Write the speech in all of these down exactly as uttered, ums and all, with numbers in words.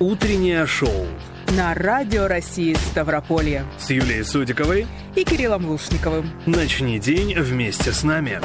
Утреннее шоу на Радио России Ставрополье с Юлией Судиковой и Кириллом Лушниковым. Начни день вместе с нами.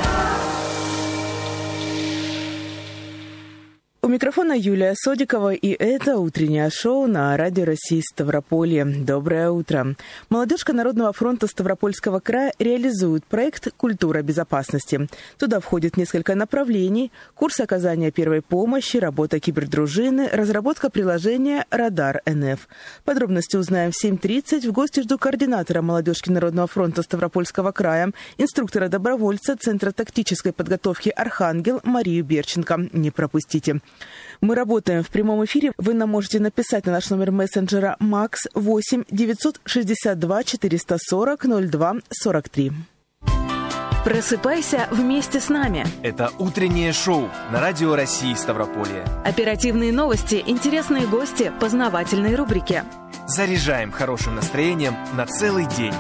У микрофона Юлия Судикова, и это утреннее шоу на Радио России Ставрополье. Доброе утро. Молодежка Народного фронта Ставропольского края реализует проект «Культура безопасности». Туда входит несколько направлений: курс оказания первой помощи, работа кибердружины, разработка приложения «Радар эн эф». Подробности узнаем в семь тридцать. В гости жду координатора молодежки Народного фронта Ставропольского края, инструктора-добровольца Центра тактической подготовки «Архангел» Марию Берченко. Не пропустите. Мы работаем в прямом эфире. Вы нам можете написать на наш номер мессенджера МАКС восемь девятьсот шестьдесят два четыреста сорок ноль два сорок три. Просыпайся вместе с нами. Это утреннее шоу на Радио России Ставрополье. Оперативные новости, интересные гости, познавательные рубрики. Заряжаем хорошим настроением на целый день.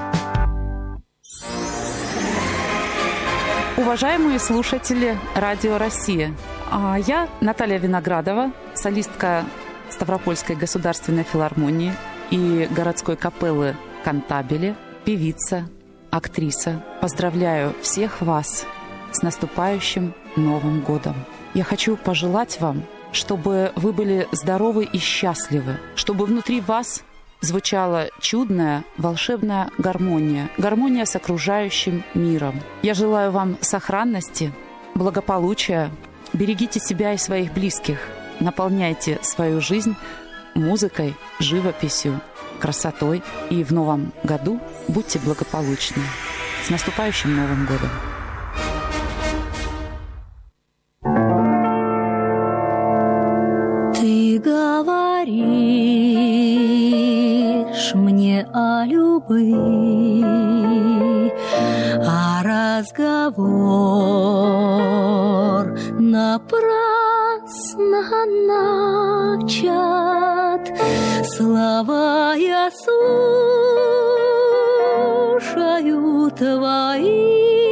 Уважаемые слушатели Радио России, я Наталья Виноградова, солистка Ставропольской государственной филармонии и городской капеллы Кантабеле, певица, актриса. Поздравляю всех вас с наступающим Новым годом. Я хочу пожелать вам, чтобы вы были здоровы и счастливы, чтобы внутри вас звучала чудная, волшебная гармония, гармония с окружающим миром. Я желаю вам сохранности, благополучия. Берегите себя и своих близких. Наполняйте свою жизнь музыкой, живописью, красотой. И в новом году будьте благополучны. С наступающим Новым годом! Ты говоришь мне о любви, а разговор напрасно начат. Слова я слушаю твои,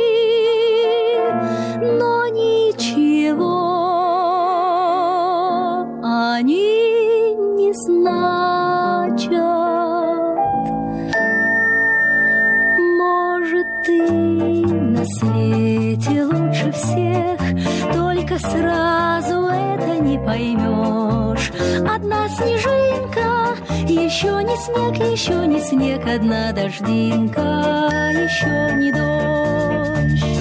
но ничего они не значат. Может, ты на свете лучше всех, только сразу это не поймешь. Одна снежинка, еще не снег, еще не снег, одна дождинка, еще не дождь.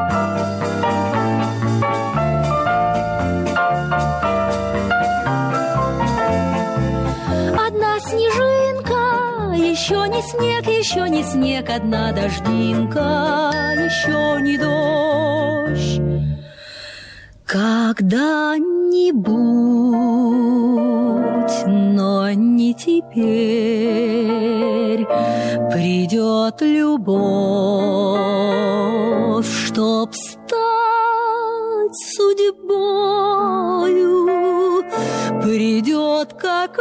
Одна снежинка, еще не снег, еще не снег, одна дождинка, еще не дождь. Когда-нибудь, но не теперь, придет любовь, чтоб стать судьбою, придет как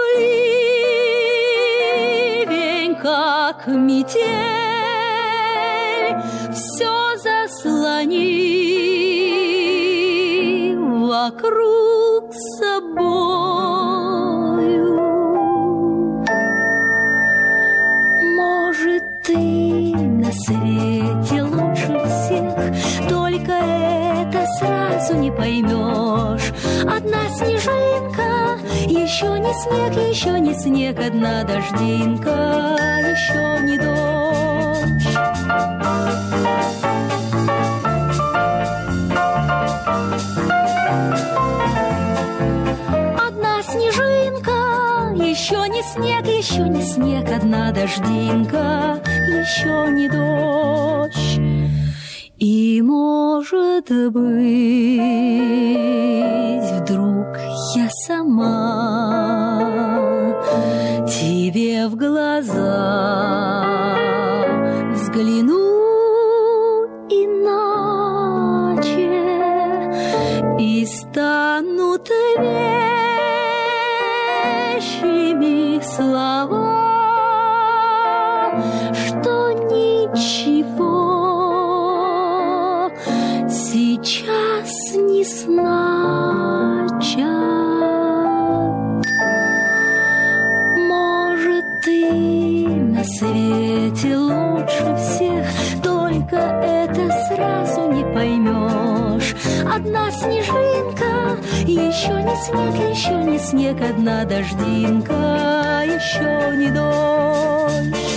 ливень, как метель, все заслони вокруг собою. Может, ты на свете лучше всех, только это сразу не поймешь. Одна снежинка, еще не снег, еще не снег, одна дождинка, еще не дождь. Одна снежинка, еще не снег, еще не снег, одна дождинка, еще не дождь. И, может быть, вдруг я сама тебе в глаза взгляну иначе и станут вещими слова, что ничего сейчас не значат. одна снежинка, еще не снег, еще не снег, одна дождинка, еще не дождь.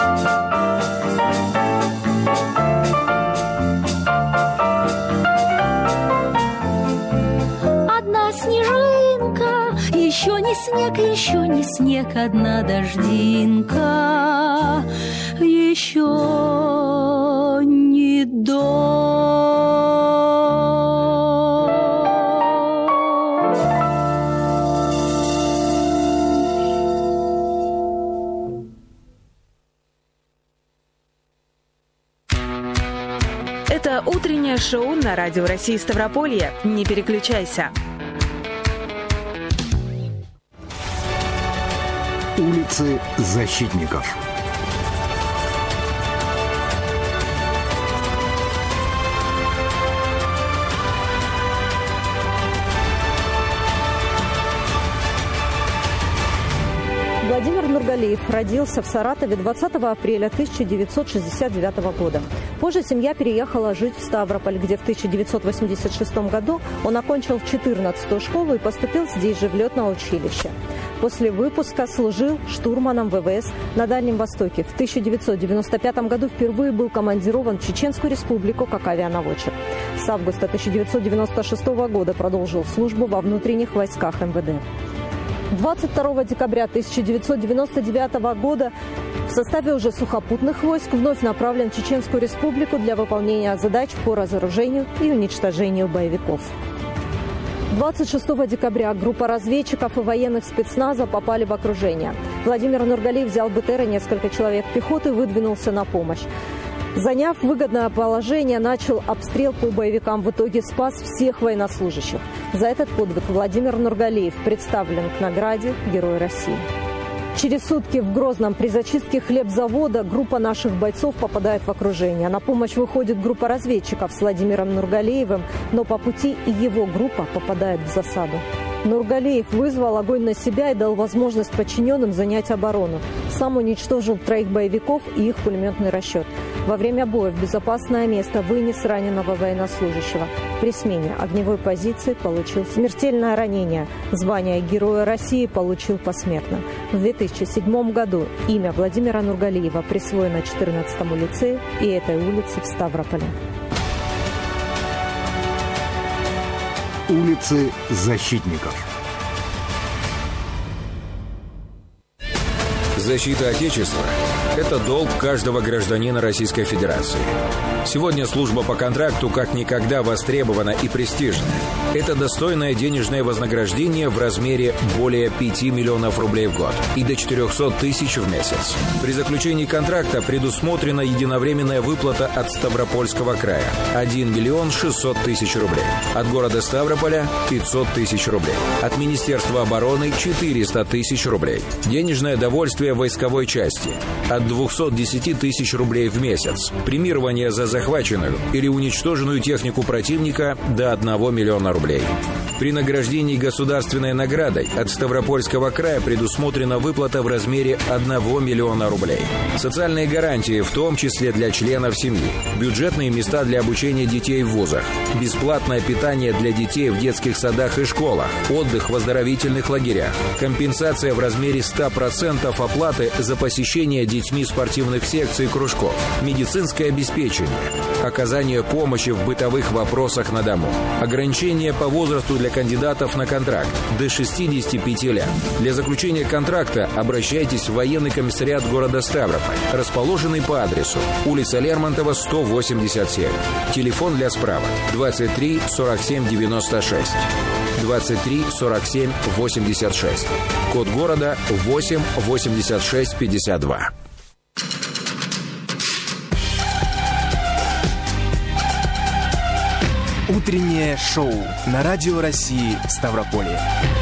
Одна снежинка, еще не снег, еще не снег, одна дождинка, еще не дождь. Это утреннее шоу на Радио России Ставрополье. Не переключайся. Улицы защитников. Владимир Нургалиев родился в Саратове двадцатого апреля тысяча девятьсот шестьдесят девятого года. Позже семья переехала жить в Ставрополь, где в тысяча девятьсот восемьдесят шестом году он окончил четырнадцатую школу и поступил здесь же в летное училище. После выпуска служил штурманом вэ вэ эс на Дальнем Востоке. В тысяча девятьсот девяносто пятом году впервые был командирован в Чеченскую республику как авианаводчик. С августа тысяча девятьсот девяносто шестого года продолжил службу во внутренних войсках эм вэ дэ. двадцать второго декабря тысяча девятьсот девяносто девятого года в составе уже сухопутных войск вновь направлен в Чеченскую республику для выполнения задач по разоружению и уничтожению боевиков. двадцать шестого декабря группа разведчиков и военных спецназа попали в окружение. Владимир Нургалиев взял бэ тэ эр и несколько человек пехоты и выдвинулся на помощь. Заняв выгодное положение, начал обстрел по боевикам. В итоге спас всех военнослужащих. За этот подвиг Владимир Нургалиев представлен к награде Героя России. Через сутки в Грозном при зачистке хлебзавода группа наших бойцов попадает в окружение. На помощь выходит группа разведчиков с Владимиром Нургалиевым, но по пути и его группа попадает в засаду. Нургалиев вызвал огонь на себя и дал возможность подчиненным занять оборону. Сам уничтожил троих боевиков и их пулеметный расчет. Во время боя в безопасное место вынес раненого военнослужащего. При смене огневой позиции получил смертельное ранение. Звание Героя России получил посмертно. В две тысячи седьмом году имя Владимира Нургалиева присвоено четырнадцатому лицею и этой улице в Ставрополе. Улицы защитников. Защита Отечества – это долг каждого гражданина Российской Федерации. Сегодня служба по контракту как никогда востребована и престижна. Это достойное денежное вознаграждение в размере более пяти миллионов рублей в год и до четырехсот тысяч в месяц. При заключении контракта предусмотрена единовременная выплата от Ставропольского края – один миллион шестьсот тысяч рублей. От города Ставрополя – пятьсот тысяч рублей. От Министерства обороны – четыреста тысяч рублей. Денежное довольствие войсковой части – от двухсот десяти тысяч рублей в месяц. Премирование за захваченную или уничтоженную технику противника до одного миллиона рублей. При награждении государственной наградой от Ставропольского края предусмотрена выплата в размере одного миллиона рублей. Социальные гарантии, в том числе для членов семьи. Бюджетные места для обучения детей в вузах. Бесплатное питание для детей в детских садах и школах. Отдых в оздоровительных лагерях. Компенсация в размере ста процентов оплаты за посещение детьми спортивных секций и кружков. Медицинское обеспечение. Оказание помощи в бытовых вопросах на дому. Ограничение по возрасту для кандидатов на контракт до шестидесяти пяти лет. Для заключения контракта обращайтесь в военный комиссариат города Ставрополь, расположенный по адресу улица Лермонтова, сто восемьдесят семь. Телефон для справок двадцать три сорок семь девяносто шесть. двадцать три сорок семь восемьдесят шесть. Код города восемь восемьдесят шесть пятьдесят два. Утреннее шоу на Радио России Ставрополье.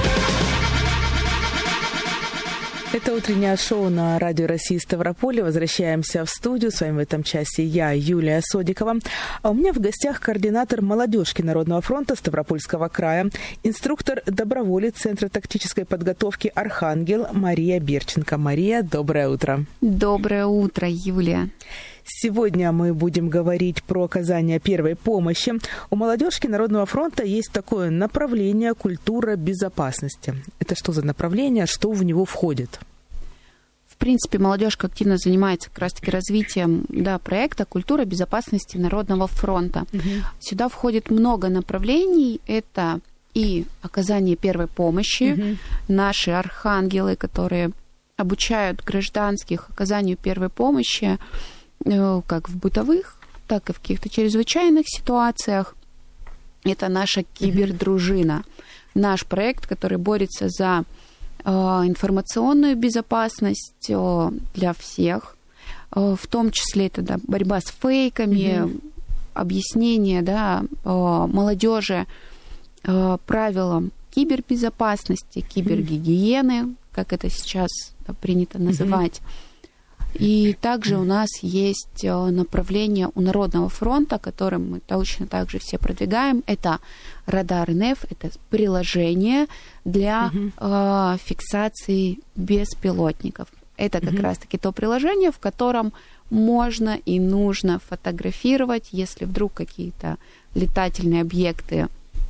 Это утреннее шоу на Радио России Ставрополье. Возвращаемся в студию. С вами в этом часе я, Юлия Содикова. А у меня в гостях координатор молодежки Народного фронта Ставропольского края, инструктор-доброволец Центра тактической подготовки «Архангел» Мария Берченко. Мария, доброе утро. Доброе утро, Юлия. Сегодня мы будем говорить про оказание первой помощи. У молодежки Народного фронта есть такое направление «Культура безопасности». Это что за направление, что в него входит? В принципе, молодежка активно занимается как раз-таки развитием, да, проекта «Культура безопасности Народного фронта». Угу. Сюда входит много направлений. Это и оказание первой помощи, угу. наши архангелы, которые обучают гражданских оказанию первой помощи, как в бытовых, так и в каких-то чрезвычайных ситуациях. Это наша кибердружина, наш проект, который борется за э, информационную безопасность э, для всех, э, в том числе это да, борьба с фейками, mm-hmm. объяснение да, э, молодежи э, правилам кибербезопасности, кибергигиены, mm-hmm. как это сейчас да, принято называть. Mm-hmm. И также у нас есть направление у Народного фронта, которым мы точно так же все продвигаем. Это радар эн эф, это приложение для uh-huh. э, фиксации беспилотников. Это как uh-huh. раз-таки то приложение, в котором можно и нужно фотографировать, если вдруг какие-то летательные объекты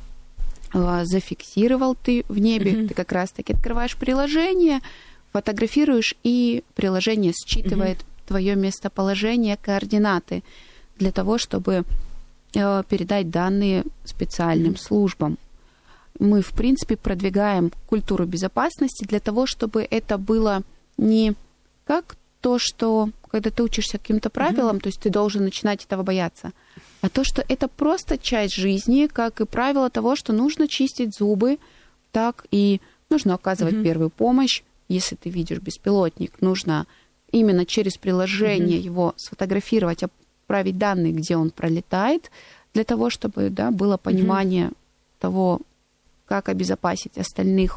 э, зафиксировал ты в небе, uh-huh. ты как раз-таки открываешь приложение, фотографируешь, и приложение считывает mm-hmm. твое местоположение, координаты для того, чтобы э, передать данные специальным mm-hmm. службам. Мы, в принципе, продвигаем культуру безопасности для того, чтобы это было не как то, что когда ты учишься каким-то правилам, mm-hmm. то есть ты должен начинать этого бояться, а то, что это просто часть жизни, как и правило того, что нужно чистить зубы, так и нужно оказывать mm-hmm. первую помощь. Если ты видишь беспилотник, нужно именно через приложение mm-hmm. его сфотографировать, отправить данные, где он пролетает, для того, чтобы да, было понимание mm-hmm. того, как обезопасить остальных.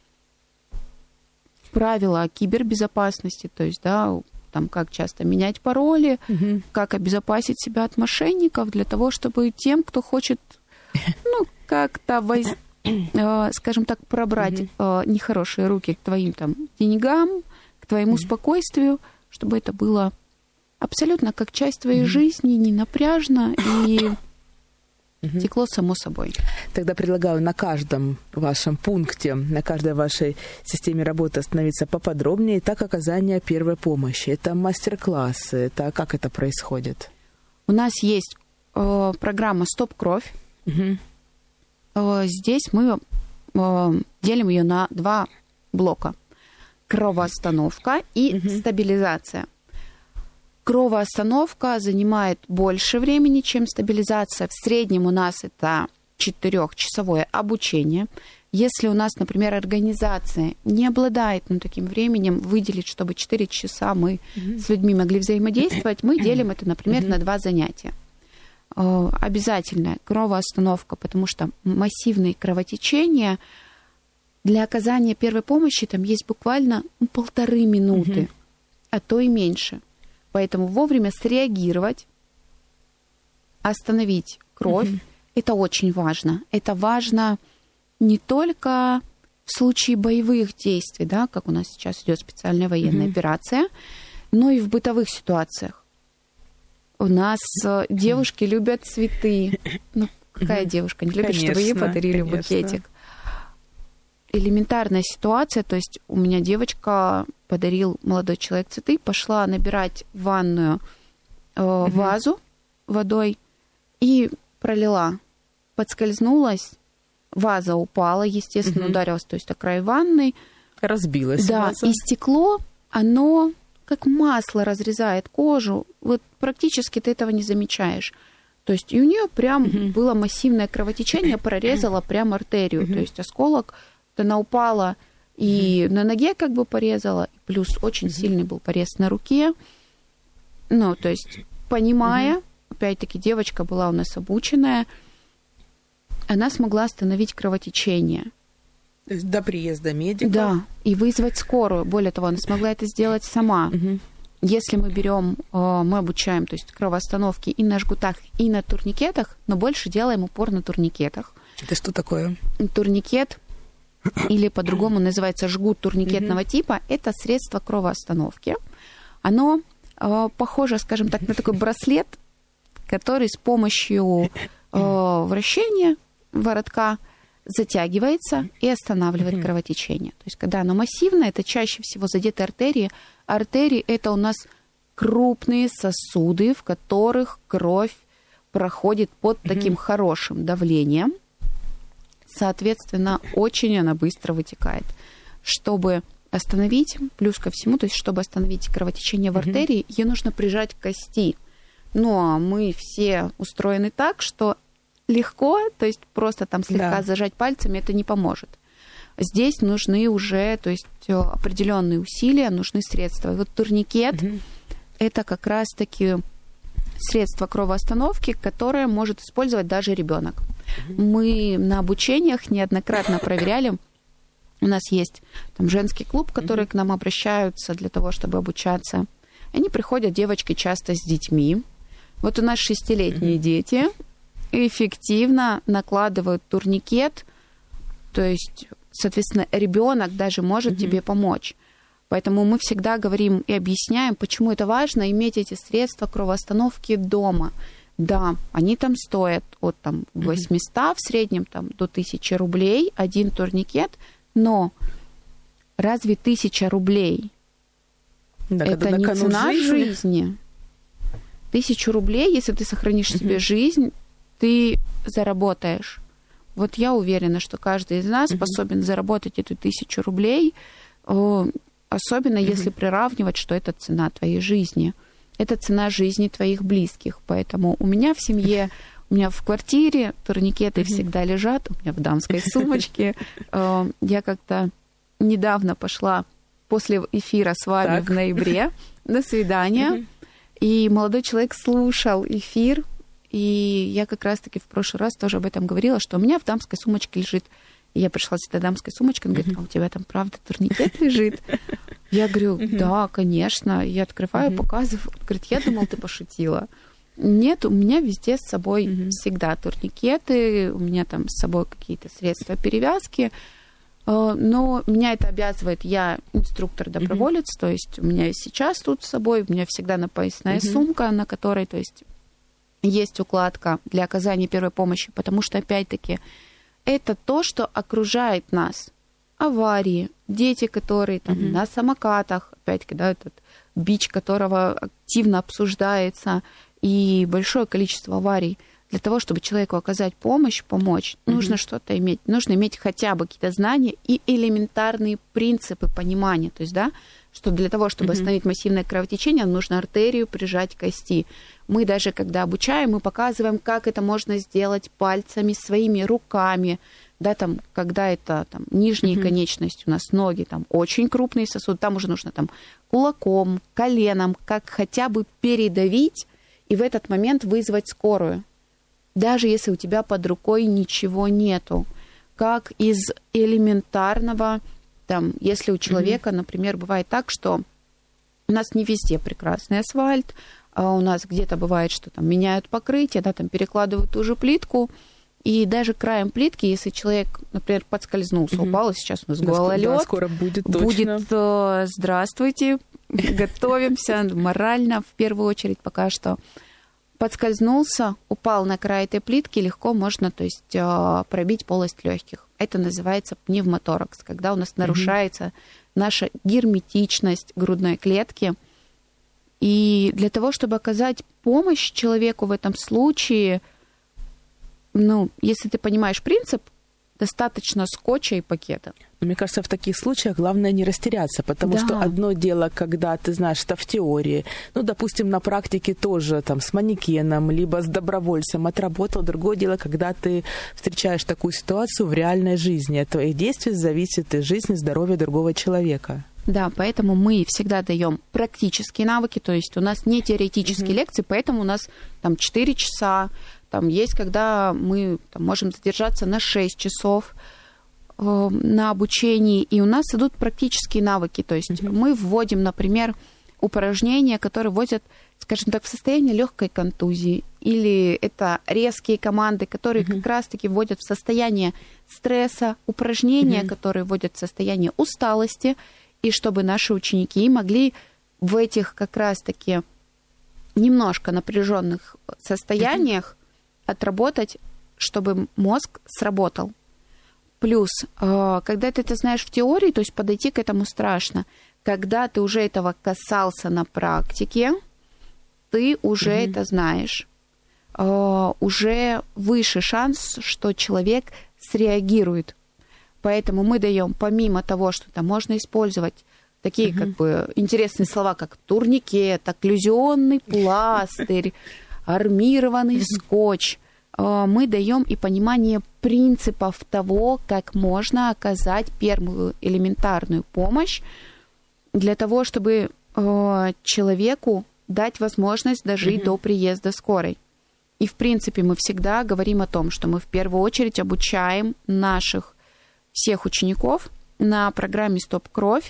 Правила кибербезопасности, то есть, да, там, как часто менять пароли, mm-hmm. как обезопасить себя от мошенников, для того, чтобы тем, кто хочет, ну, как-то воздействовать, скажем так, пробрать mm-hmm. нехорошие руки к твоим там деньгам, к твоему mm-hmm. спокойствию, чтобы это было абсолютно как часть твоей mm-hmm. жизни, не напряжно и mm-hmm. текло само собой. Тогда предлагаю на каждом вашем пункте, на каждой вашей системе работы остановиться поподробнее. Так, оказание первой помощи. Это мастер-классы, это как это происходит? У нас есть э, программа «Стоп кровь». Mm-hmm. Здесь мы делим ее на два блока. Кровоостановка и угу. стабилизация. Кровоостановка занимает больше времени, чем стабилизация. В среднем у нас это четырехчасовое обучение. Если у нас, например, организация не обладает ну, таким временем выделить, чтобы четыре часа мы угу. с людьми могли взаимодействовать, мы делим это, например, угу. на два занятия. Обязательная кровоостановка, потому что массивные кровотечения для оказания первой помощи там есть буквально ну, полторы минуты, угу. а то и меньше. Поэтому вовремя среагировать, остановить кровь, угу. это очень важно. Это важно не только в случае боевых действий, да, как у нас сейчас идет специальная военная угу. операция, но и в бытовых ситуациях. У нас девушки любят цветы. Ну, какая девушка не любит, конечно, чтобы ей подарили конечно. букетик? Элементарная ситуация, то есть у меня девочка, подарил молодой человек цветы, пошла набирать в ванную э, угу. вазу водой и пролила. Подскользнулась, ваза упала, естественно, угу. ударилась, то есть о край ванной. Разбилась да, ваза. И стекло, оно как масло разрезает кожу, вот практически ты этого не замечаешь. То есть и у нее прям uh-huh. было массивное кровотечение, прорезало прям артерию. Uh-huh. То есть осколок, она упала и uh-huh. на ноге как бы порезала, плюс очень uh-huh. сильный был порез на руке. Ну, то есть понимая, uh-huh. опять-таки девочка была у нас обученная, она смогла остановить кровотечение. То есть до приезда медика. Да, и вызвать скорую. Более того, она смогла это сделать сама. Угу. Если мы берем, мы обучаем, то есть кровоостановки и на жгутах, и на турникетах, но больше делаем упор на турникетах. Это что такое? Турникет, или по-другому называется жгут турникетного угу. типа, это средство кровоостановки. Оно похоже, скажем так, на такой браслет, который с помощью вращения воротка затягивается и останавливает mm-hmm. кровотечение. То есть, когда оно массивное, это чаще всего задеты артерии. Артерии – это у нас крупные сосуды, в которых кровь проходит под mm-hmm. таким хорошим давлением. Соответственно, очень она быстро вытекает. Чтобы остановить, плюс ко всему, то есть, чтобы остановить кровотечение в артерии, mm-hmm. ее нужно прижать к кости. Но мы все устроены так, что легко, то есть просто там слегка да. зажать пальцами, это не поможет. Здесь нужны уже, то есть определенные усилия, нужны средства. И вот турникет угу. это как раз-таки средство кровоостановки, которое может использовать даже ребенок. Угу. Мы на обучениях неоднократно проверяли. У нас есть там женский клуб, которые угу. к нам обращаются для того, чтобы обучаться. Они приходят, девочки, часто с детьми. Вот у нас шестилетние угу. дети эффективно накладывают турникет, то есть, соответственно, ребенок даже может mm-hmm. тебе помочь. Поэтому мы всегда говорим и объясняем, почему это важно иметь эти средства кровоостановки дома. Да, они там стоят от там, восемьсот mm-hmm. в среднем там, до тысячи рублей, один турникет, но разве тысяча рублей да, это не цена жизни? жизни? Тысячу рублей, если ты сохранишь mm-hmm. себе жизнь, ты заработаешь. Вот я уверена, что каждый из нас mm-hmm. способен заработать эту тысячу рублей, особенно mm-hmm. если приравнивать, что это цена твоей жизни. Это цена жизни твоих близких. Поэтому у меня в семье, у меня в квартире турникеты mm-hmm. всегда лежат, у меня в дамской сумочке. Я как-то недавно пошла после эфира с вами так. в ноябре на свидание, mm-hmm. и молодой человек слушал эфир. И я как раз-таки в прошлый раз тоже об этом говорила, что у меня в дамской сумочке лежит. И я пришла с этой дамской сумочкой, он говорит, а у тебя там правда турникет лежит? Я говорю, да, конечно. Я открываю, показываю. Он говорит, я думал, ты пошутила. Нет, у меня везде с собой всегда турникеты, у меня там с собой какие-то средства перевязки. Но меня это обязывает, я инструктор-доброволец, то есть у меня сейчас тут с собой, у меня всегда напоясная сумка, на которой, то есть... есть укладка для оказания первой помощи, потому что, опять-таки, это то, что окружает нас. Аварии, дети, которые там, mm-hmm. на самокатах, опять-таки, да, этот бич которого активно обсуждается, и большое количество аварий. Для того, чтобы человеку оказать помощь, помочь, mm-hmm. нужно что-то иметь. Нужно иметь хотя бы какие-то знания и элементарные принципы понимания. То есть, да, что для того, чтобы mm-hmm. остановить массивное кровотечение, нужно артерию прижать к кости. Мы даже, когда обучаем, мы показываем, как это можно сделать пальцами, своими руками. Да, там, когда это там, нижние mm-hmm. конечности, у нас ноги, там очень крупные сосуды, там уже нужно там, кулаком, коленом, как хотя бы передавить и в этот момент вызвать скорую. Даже если у тебя под рукой ничего нету. Как из элементарного, там, если у человека, mm-hmm. например, бывает так, что у нас не везде прекрасный асфальт, а у нас где-то бывает, что там меняют покрытие, да, там перекладывают ту же плитку, и даже краем плитки, если человек, например, подскользнулся, mm-hmm. упал, сейчас у нас гололед, да, скоро будет, точно. Будет э, здравствуйте, готовимся морально, в первую очередь пока что. Подскользнулся, упал на край этой плитки, легко можно, то есть, пробить полость легких. Это называется пневмоторакс, когда у нас mm-hmm. нарушается наша герметичность грудной клетки. И для того, чтобы оказать помощь человеку в этом случае, ну, если ты понимаешь принцип, достаточно скотча и пакета. Мне кажется, в таких случаях главное не растеряться, потому да. что одно дело, когда ты знаешь, что в теории, ну, допустим, на практике тоже там с манекеном, либо с добровольцем отработал, другое дело, когда ты встречаешь такую ситуацию в реальной жизни. От твоих действий зависит и жизнь, и здоровье другого человека. Да, поэтому мы всегда даем практические навыки, то есть у нас не теоретические mm-hmm. лекции, поэтому у нас там четыре часа, там есть, когда мы там, можем задержаться на шесть часов э, на обучении, и у нас идут практические навыки, то есть mm-hmm. мы вводим, например, упражнения, которые вводят, скажем так, в состояние легкой контузии, или это резкие команды, которые mm-hmm. как раз-таки вводят в состояние стресса, упражнения, mm-hmm. которые вводят в состояние усталости, и чтобы наши ученики могли в этих как раз-таки немножко напряженных состояниях mm-hmm. отработать, чтобы мозг сработал. Плюс, когда ты это знаешь в теории, то есть подойти к этому страшно. Когда ты уже этого касался на практике, ты уже mm-hmm. это знаешь. Уже выше шанс, что человек среагирует. Поэтому мы даем, помимо того, что там можно использовать такие mm-hmm. как бы интересные слова, как турникет, окклюзионный пластырь, армированный mm-hmm. скотч, мы даем и понимание принципов того, как можно оказать первую элементарную помощь для того, чтобы человеку дать возможность дожить mm-hmm. до приезда скорой. И, в принципе, мы всегда говорим о том, что мы в первую очередь обучаем наших всех учеников на программе «Стоп-кровь»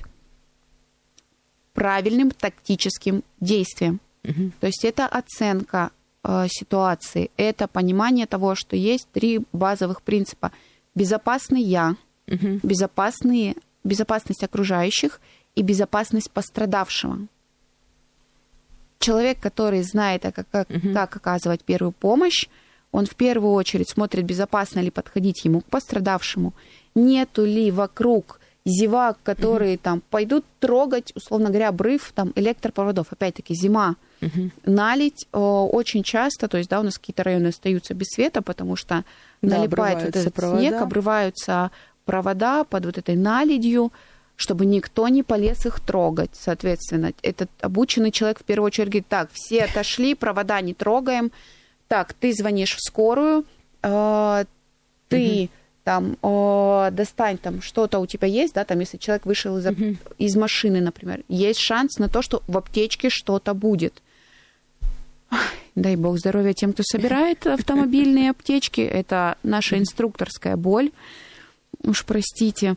правильным тактическим действиям. Mm-hmm. То есть это оценка э, ситуации, это понимание того, что есть три базовых принципа. Безопасный я, mm-hmm. безопасные, безопасность окружающих и безопасность пострадавшего. Человек, который знает, как, как, uh-huh. как оказывать первую помощь, он в первую очередь смотрит, безопасно ли подходить ему к пострадавшему, нету ли вокруг зевак, которые uh-huh. там пойдут трогать, условно говоря, обрыв там, электропроводов. Опять-таки, зима. Uh-huh. Налить о, очень часто, то есть, да, у нас какие-то районы остаются без света, потому что да, налипает вот этот провода. Снег, обрываются провода под вот этой наледью, чтобы никто не полез их трогать. Соответственно, этот обученный человек в первую очередь говорит, так, все отошли, провода не трогаем, так, ты звонишь в скорую, э, ты угу. там э, достань, там что-то у тебя есть, да, там, если человек вышел из, угу. из машины, например, есть шанс на то, что в аптечке что-то будет. Дай бог здоровья тем, кто собирает автомобильные аптечки, это наша инструкторская боль, уж простите.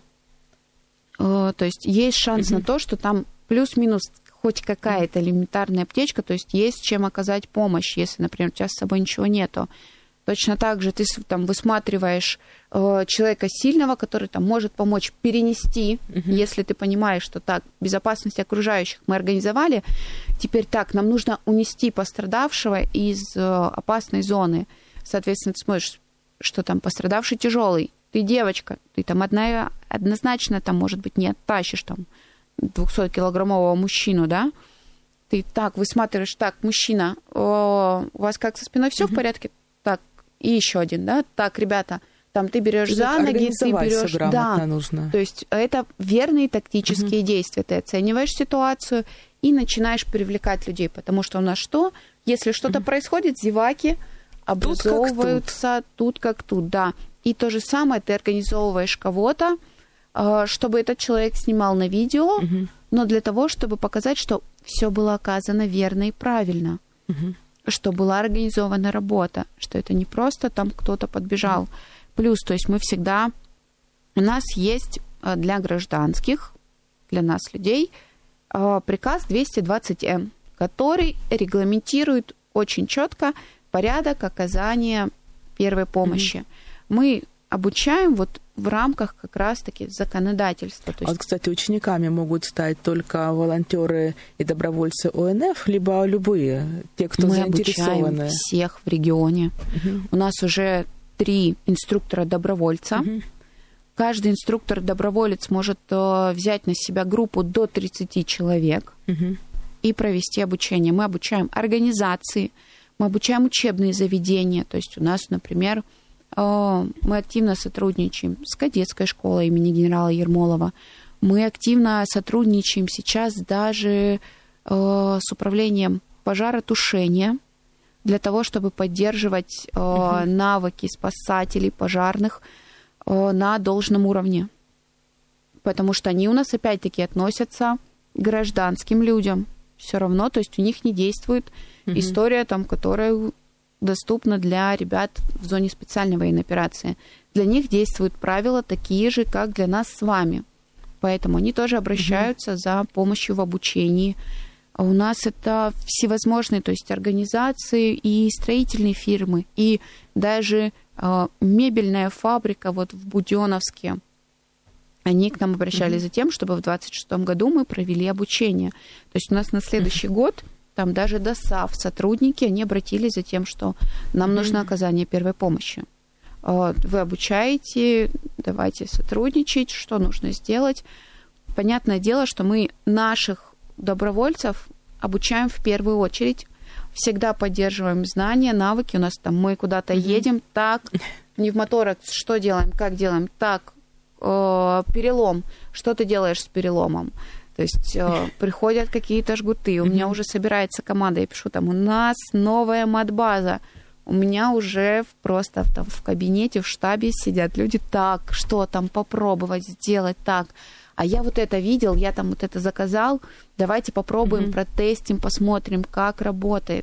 То есть есть шанс uh-huh. на то, что там плюс-минус хоть какая-то элементарная аптечка, то есть есть чем оказать помощь, если, например, у тебя с собой ничего нету. Точно так же ты там высматриваешь э, человека сильного, который там может помочь перенести, uh-huh. если ты понимаешь, что так, безопасность окружающих мы организовали, теперь так, нам нужно унести пострадавшего из э, опасной зоны. Соответственно, ты смотришь, что там пострадавший тяжелый, ты девочка, ты там одна, однозначно там, может быть, не оттащишь там двухсоткилограммового мужчину, да? Ты так высматриваешь, так, мужчина, о, у вас как со спиной все uh-huh. в порядке? Так, и еще один, да? Так, ребята, там ты берешь за ноги, ты берешь, да, нужно. То есть это верные тактические uh-huh. действия. Ты оцениваешь ситуацию и начинаешь привлекать людей, потому что у нас что? Если что-то uh-huh. происходит, зеваки образовываются тут как тут, тут, как тут, да. И то же самое ты организовываешь кого-то, чтобы этот человек снимал на видео, uh-huh. но для того, чтобы показать, что все было оказано верно и правильно, uh-huh. что была организована работа, что это не просто там кто-то подбежал. Uh-huh. Плюс, то есть мы всегда... У нас есть для гражданских, для нас, людей, приказ двести двадцать эм, который регламентирует очень четко порядок оказания первой помощи. Uh-huh. Мы обучаем вот в рамках как раз-таки законодательства. То есть... А вот, кстати, учениками могут стать только волонтеры и добровольцы О Н Ф, либо любые, те, кто Мы заинтересованы? Мы обучаем всех в регионе. Угу. У нас уже три инструктора-добровольца. Угу. Каждый инструктор-доброволец может взять на себя группу до тридцати человек угу. и провести обучение. Мы обучаем организации, мы обучаем учебные заведения. То есть у нас, например, мы активно сотрудничаем с кадетской школой имени генерала Ермолова. Мы активно сотрудничаем сейчас даже с управлением пожаротушения для того, чтобы поддерживать uh-huh. навыки спасателей, пожарных на должном уровне. Потому что они у нас опять-таки относятся к гражданским людям. Все равно, то есть у них не действует uh-huh. история, там, которая... доступна для ребят в зоне специальной военной операции. Для них действуют правила такие же, как для нас с вами. Поэтому они тоже обращаются mm-hmm. за помощью в обучении. А у нас это всевозможные, то есть организации и строительные фирмы, и даже э, мебельная фабрика вот в Будённовске. Они к нам обращались mm-hmm. за тем, чтобы в двадцать шестом году мы провели обучение. То есть у нас на следующий mm-hmm. год там даже ДОСАВ, сотрудники, они обратились за тем, что нам mm-hmm. нужно оказание первой помощи. Вы обучаете, давайте сотрудничать, что нужно сделать. Понятное дело, что мы наших добровольцев обучаем в первую очередь, всегда поддерживаем знания, навыки. У нас там мы куда-то mm-hmm. едем, так, пневмоторакс, что делаем, как делаем, так, э, перелом, что ты делаешь с переломом. То есть э, приходят какие-то жгуты, у mm-hmm. меня уже собирается команда, я пишу там, у нас новая матбаза, у меня уже просто там, в кабинете, в штабе сидят люди, так, что там попробовать сделать, так. А я вот это видел, я там вот это заказал, давайте попробуем, mm-hmm. протестим, посмотрим, как работает.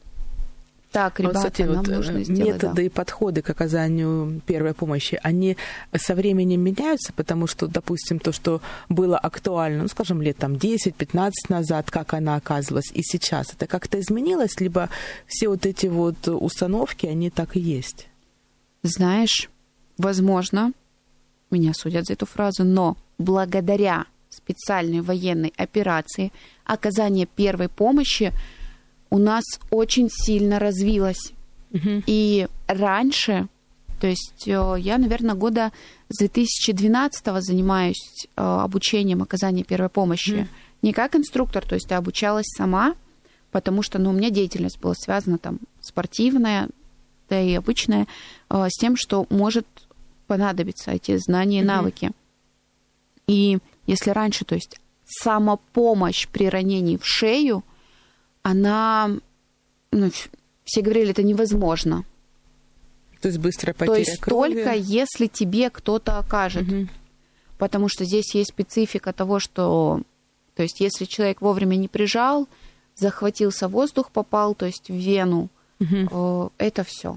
Так, ребята, вот, кстати, нам вот нужно сделать. Методы да. и подходы к оказанию первой помощи, они со временем меняются, потому что, допустим, то, что было актуально, ну, скажем, лет там десять-пятнадцать назад, как она оказывалась, и сейчас, это как-то изменилось, либо все вот эти вот установки, они так и есть? Знаешь, возможно, меня судят за эту фразу, но благодаря специальной военной операции оказание первой помощи у нас очень сильно развилось. Uh-huh. И раньше, то есть я, наверное, года с две тысячи двенадцатого занимаюсь обучением оказания первой помощи. Uh-huh. Не как инструктор, то есть я обучалась сама, потому что ну, у меня деятельность была связана там спортивная, да и обычная, с тем, что может понадобиться эти знания и навыки. Uh-huh. И если раньше, то есть самопомощь при ранении в шею, она, ну, все говорили, это невозможно. То есть быстрая потеря крови. То есть крови. только если тебе кто-то окажет. Угу. Потому что здесь есть специфика того, что, то есть если человек вовремя не прижал, захватился воздух, попал, то есть в вену, угу. это все.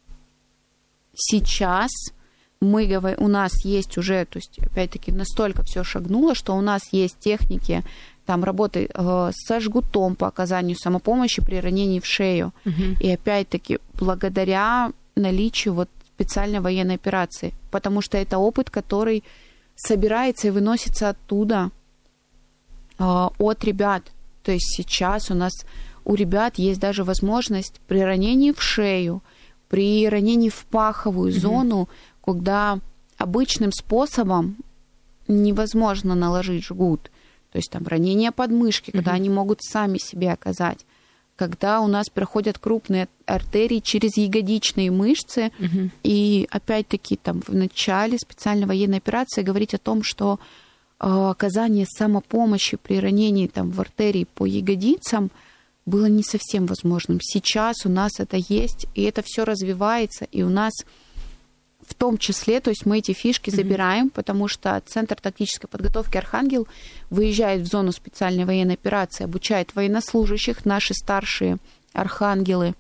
Сейчас мы говорим, у нас есть уже, то есть опять-таки настолько все шагнуло, что у нас есть техники там работы э, со жгутом по оказанию самопомощи при ранении в шею. Uh-huh. И опять-таки благодаря наличию вот специальной военной операции, потому что это опыт, который собирается и выносится оттуда э, от ребят. То есть сейчас у нас у ребят есть даже возможность при ранении в шею, при ранении в паховую uh-huh. зону, когда обычным способом невозможно наложить жгут. То есть там ранение подмышки, когда uh-huh. они могут сами себе оказать. Когда у нас проходят крупные артерии через ягодичные мышцы. Uh-huh. И опять-таки там в начале специальной военной операции говорить о том, что э, оказание самопомощи при ранении там, в артерии по ягодицам было не совсем возможным. Сейчас у нас это есть, и это все развивается, и у нас в том числе, то есть мы эти фишки mm-hmm. забираем, потому что Центр тактической подготовки «Архангел» выезжает в зону специальной военной операции, обучает военнослужащих, наши старшие архангелы.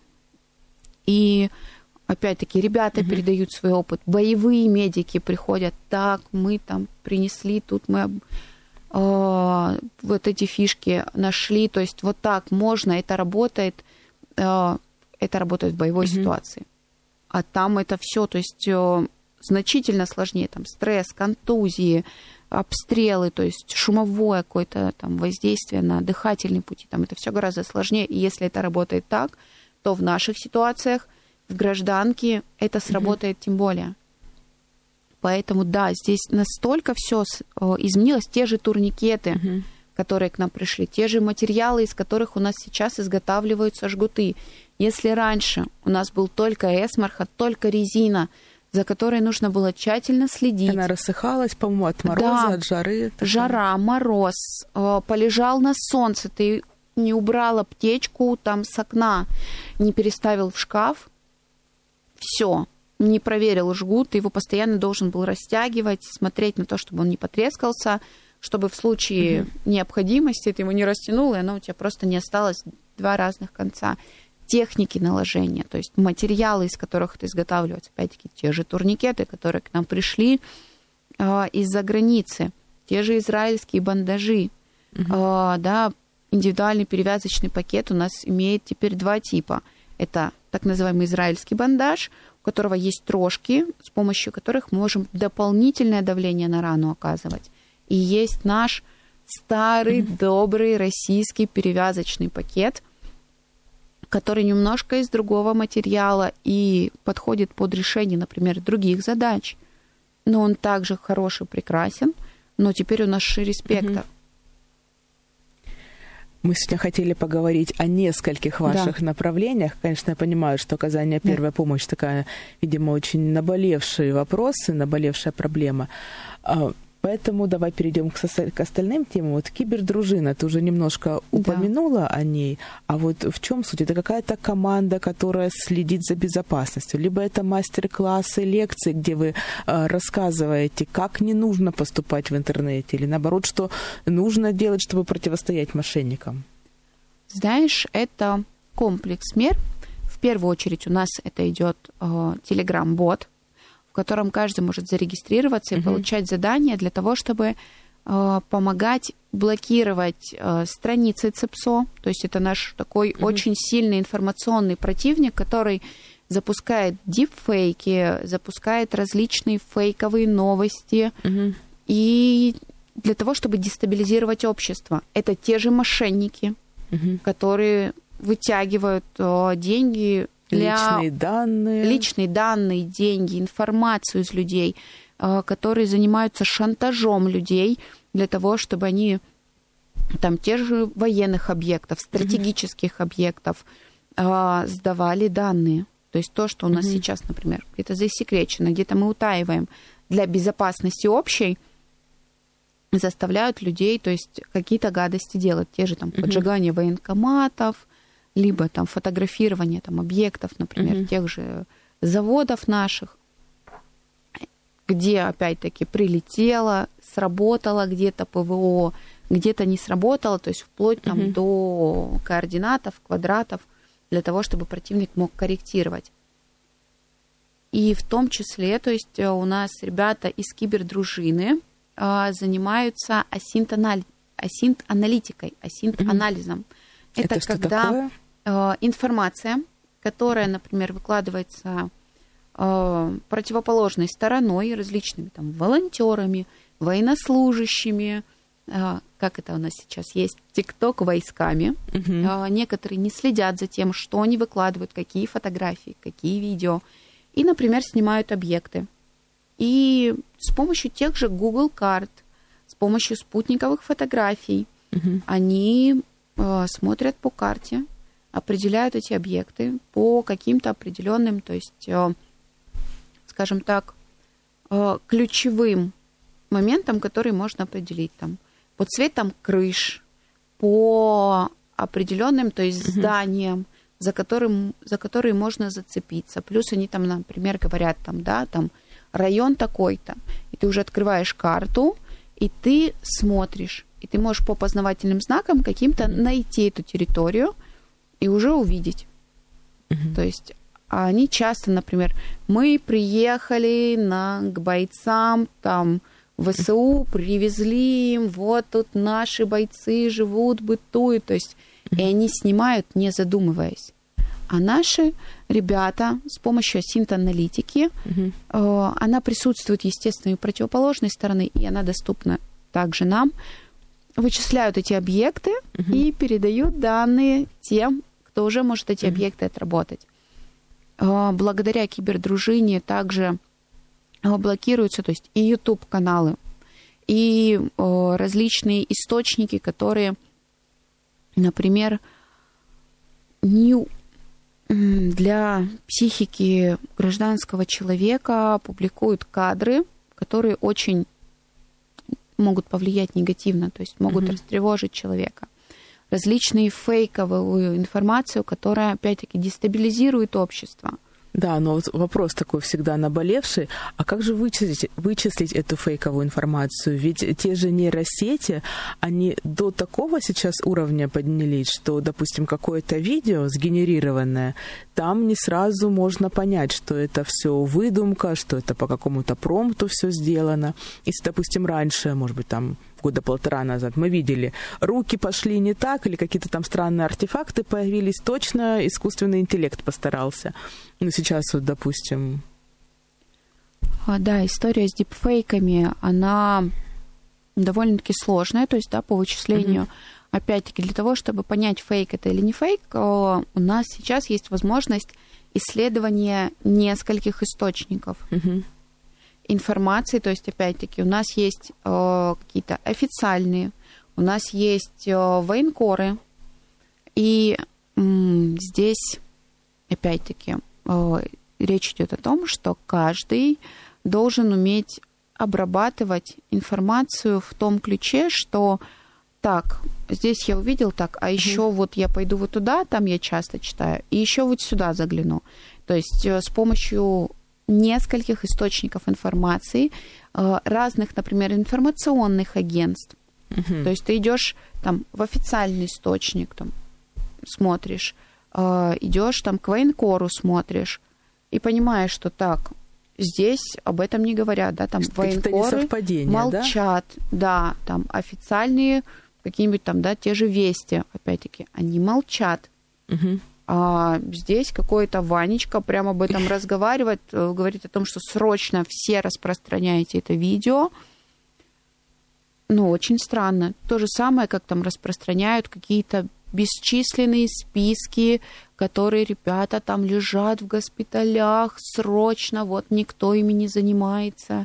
И, опять-таки, ребята mm-hmm. передают свой опыт. Боевые медики приходят, так, мы там принесли, тут мы э, вот эти фишки нашли. То есть вот так можно, это работает, э, это работает в боевой mm-hmm. ситуации. А там это все, то есть э, значительно сложнее, там стресс, контузии, обстрелы, то есть шумовое какое-то там воздействие на дыхательные пути, там это все гораздо сложнее. И если это работает так, то в наших ситуациях, в гражданке это сработает mm-hmm. тем более. Поэтому да, здесь настолько все э, изменилось, те же турникеты, mm-hmm. которые к нам пришли, те же материалы, из которых у нас сейчас изготавливаются жгуты. Если раньше у нас был только эсмарха, только резина, за которой нужно было тщательно следить. Она рассыхалась, по-моему, от мороза, да, от жары. Такая. Жара, мороз, полежал на солнце, ты не убрал аптечку там с окна, не переставил в шкаф, все, не проверил жгут, ты его постоянно должен был растягивать, смотреть на то, чтобы он не потрескался, чтобы в случае угу. необходимости ты его не растянул, и оно у тебя просто не осталось два разных конца. Техники наложения, то есть материалы, из которых это изготавливается, опять-таки, те же турникеты, которые к нам пришли э, из-за границы, те же израильские бандажи, угу. э, да, индивидуальный перевязочный пакет у нас имеет теперь два типа. Это так называемый израильский бандаж, у которого есть трошки, с помощью которых мы можем дополнительное давление на рану оказывать. И есть наш старый, угу. добрый российский перевязочный пакет, который немножко из другого материала и подходит под решение, например, других задач. Но он также хороший, прекрасен, но теперь он наш шире спектр. Мы сегодня хотели поговорить о нескольких ваших да. направлениях. Конечно, я понимаю, что оказание первой да. помощи такая, видимо, очень наболевшие вопросы, наболевшая проблема. Поэтому давай перейдем к, со- к остальным темам. Вот кибердружина, ты уже немножко упомянула да. о ней. А вот в чем суть? Это какая-то команда, которая следит за безопасностью, либо это мастер-классы, лекции, где вы э, рассказываете, как не нужно поступать в интернете, или наоборот, что нужно делать, чтобы противостоять мошенникам? Знаешь, это комплекс мер. В первую очередь у нас это идет э, Telegram-бот, в котором каждый может зарегистрироваться и uh-huh. получать задания для того, чтобы э, помогать блокировать э, страницы ЦЕПСО. То есть это наш такой uh-huh. очень сильный информационный противник, который запускает дипфейки, запускает различные фейковые новости. Uh-huh. И для того, чтобы дестабилизировать общество. Это те же мошенники, uh-huh. которые вытягивают э, деньги... Для личные данные. Личные данные, деньги, информацию из людей, которые занимаются шантажом людей для того, чтобы они там те же военных объектов, стратегических mm-hmm. объектов сдавали данные. То есть то, что у нас mm-hmm. сейчас, например, где-то засекречено, где-то мы утаиваем для безопасности общей, заставляют людей, то есть какие-то гадости делать. Те же там mm-hmm. поджигание военкоматов, либо там фотографирование там, объектов, например, mm-hmm. тех же заводов наших, где, опять-таки, прилетело, сработало где-то ПВО, где-то не сработало, то есть вплоть там, mm-hmm. до координатов, квадратов, для того, чтобы противник мог корректировать. И в том числе, то есть у нас ребята из кибердружины а, занимаются асинт-анали... асинт-аналитикой, асинт-анализом. Mm-hmm. Это, Это когда э, информация, которая, например, выкладывается э, противоположной стороной, различными там волонтерами, военнослужащими, э, как это у нас сейчас есть, ТикТок войсками. Uh-huh. Э, некоторые не следят за тем, что они выкладывают, какие фотографии, какие видео, и, например, снимают объекты. И с помощью тех же Google карт, с помощью спутниковых фотографий uh-huh. они смотрят по карте, определяют эти объекты по каким-то определенным, то есть, скажем так, ключевым моментам, которые можно определить там, по цветам крыш, по определенным, то есть, зданиям, за, которым, за которые можно зацепиться. Плюс они там, например, говорят, там, да, там район такой-то, и ты уже открываешь карту, и ты смотришь, и ты можешь по познавательным знакам каким-то найти эту территорию и уже увидеть. Mm-hmm. То есть они часто, например, мы приехали на, к бойцам там, ВСУ, привезли им, вот тут наши бойцы живут, бытуют. То есть mm-hmm. и они снимают, не задумываясь. А наши ребята с помощью асинт-аналитики, mm-hmm. э, она присутствует, естественно, и у противоположной стороны, и она доступна также нам, вычисляют эти объекты uh-huh. и передают данные тем, кто уже может эти uh-huh. объекты отработать. Благодаря кибердружине также блокируются, то есть и YouTube-каналы, и различные источники, которые, например, не для психики гражданского человека публикуют кадры, которые очень могут повлиять негативно, то есть могут mm-hmm. растревожить человека. Различные фейковую информацию, которая, опять-таки, дестабилизирует общество. Да, но вот вопрос такой всегда наболевший. А как же вычислить, вычислить эту фейковую информацию? Ведь те же нейросети, они до такого сейчас уровня поднялись, что, допустим, какое-то видео сгенерированное, там не сразу можно понять, что это все выдумка, что это по какому-то промпту все сделано. Если, допустим, раньше, может быть, там года полтора назад мы видели, руки пошли не так, или какие-то там странные артефакты появились, точно искусственный интеллект постарался. Ну, сейчас вот, допустим... А, да, история с дипфейками, она довольно-таки сложная, то есть, да, по вычислению. опять-таки, для того, чтобы понять, фейк это или не фейк, у нас сейчас есть возможность исследования нескольких источников угу. информации. То есть, опять-таки, у нас есть какие-то официальные, у нас есть военкоры, и здесь, опять-таки, речь идет о том, что каждый должен уметь обрабатывать информацию в том ключе, что так, здесь я увидел так, а еще mm-hmm. вот я пойду вот туда, там я часто читаю, и еще вот сюда загляну. То есть с помощью нескольких источников информации, разных, например, информационных агентств. Mm-hmm. То есть ты идешь там в официальный источник, там, смотришь, идешь там к военкору, смотришь, и понимаешь, что так, здесь об этом не говорят, да, там военкоры молчат, да? да, там официальные какие-нибудь там, да, те же вести, опять-таки, они молчат. Угу. А здесь какой-то Ванечка прямо об этом разговаривает, говорит о том, что срочно все распространяете это видео. Ну, очень странно. То же самое, как там распространяют какие-то бесчисленные списки, которые ребята там лежат в госпиталях срочно, вот никто ими не занимается.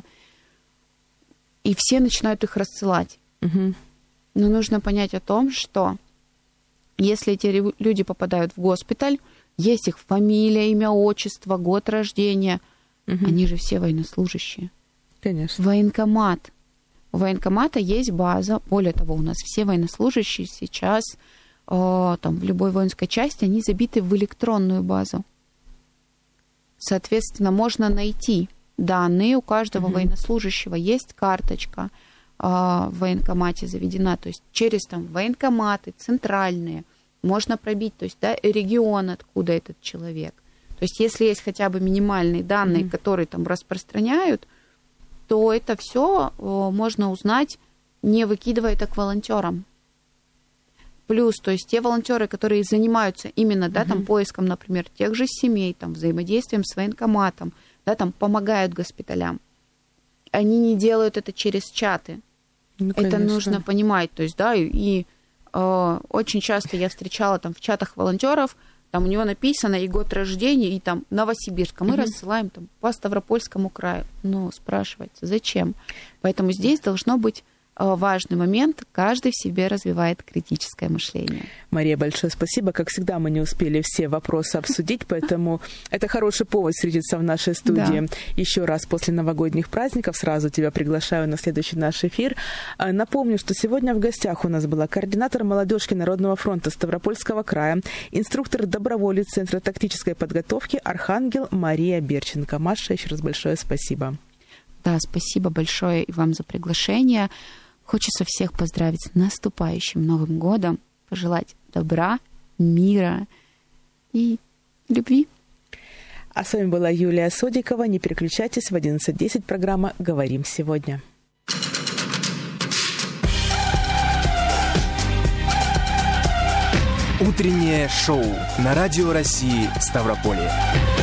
И все начинают их рассылать. Угу. Но нужно понять о том, что если эти люди попадают в госпиталь, есть их фамилия, имя, отчество, год рождения, угу. они же все военнослужащие. Конечно. Военкомат. У военкомата есть база. Более того, у нас все военнослужащие сейчас э, там, в любой воинской части, они забиты в электронную базу. Соответственно, можно найти данные. У каждого угу. военнослужащего есть карточка в военкомате заведена, то есть через там военкоматы центральные можно пробить, то есть да, регион, откуда этот человек. То есть если есть хотя бы минимальные данные, mm-hmm. которые там распространяют, то это все можно узнать, не выкидывая это к волонтерам. Плюс, то есть те волонтеры, которые занимаются именно, да, mm-hmm. там поиском, например, тех же семей, там взаимодействием с военкоматом, да, там помогают госпиталям, они не делают это через чаты. Ну, это нужно понимать. То есть, да, и, и э, очень часто я встречала там в чатах волонтеров, там у него написано и год рождения, и там Новосибирск. Мы mm-hmm. рассылаем там по Ставропольскому краю. Ну, спрашивается, зачем? Поэтому здесь должно быть важный момент, каждый в себе развивает критическое мышление. Мария, большое спасибо. Как всегда, мы не успели все вопросы обсудить, поэтому это хороший повод встретиться в нашей студии. Да. Еще раз после новогодних праздников сразу тебя приглашаю на следующий наш эфир. Напомню, что сегодня в гостях у нас была координатор молодежки Народного фронта Ставропольского края, инструктор-доброволец Центра тактической подготовки «Архангел» Мария Берченко. Маша, еще раз большое спасибо. Да, спасибо большое и вам за приглашение. Хочется всех поздравить с наступающим Новым годом, пожелать добра, мира и любви. А с вами была Юлия Содикова. Не переключайтесь, в одиннадцать десять программа «Говорим сегодня». Утреннее шоу на Радио России Ставрополье.